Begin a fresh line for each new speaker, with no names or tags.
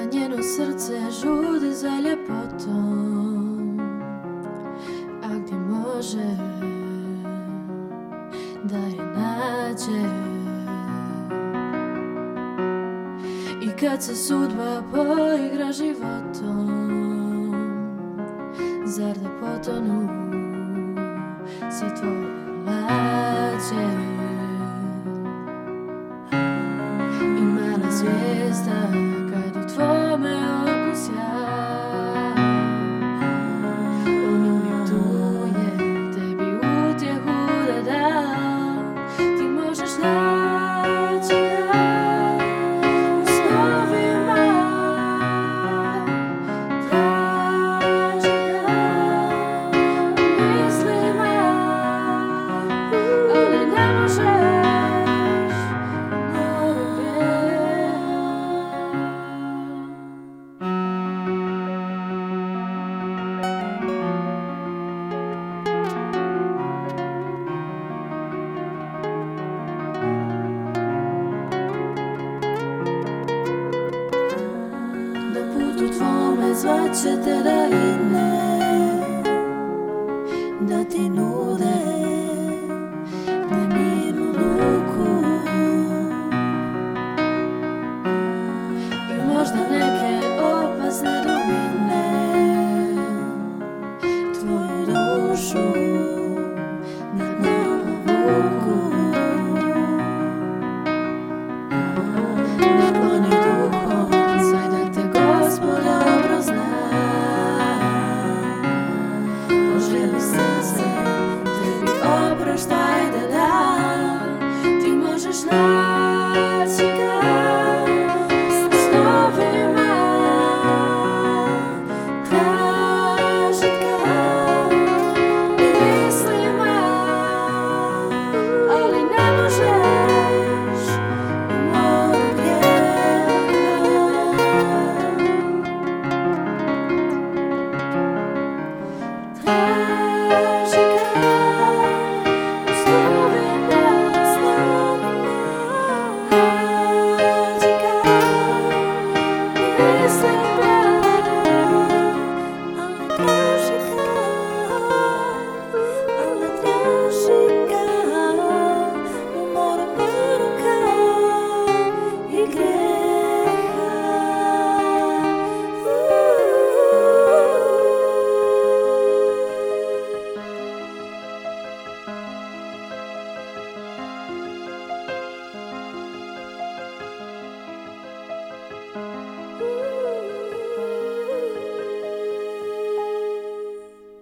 njeno srce žudi za ljepotom, a gdje može da je nađe. I kad se sudba poigra životom, zar da potonu sve tvoje lađe. I mala zvijezda kad u tvome oku sja, on uvijek tu je tebi utjehu da da. Ti možeš naći ga u snovima, traži ga u mislima, ali ne možeš. Na putu tvome zvaće te da idem.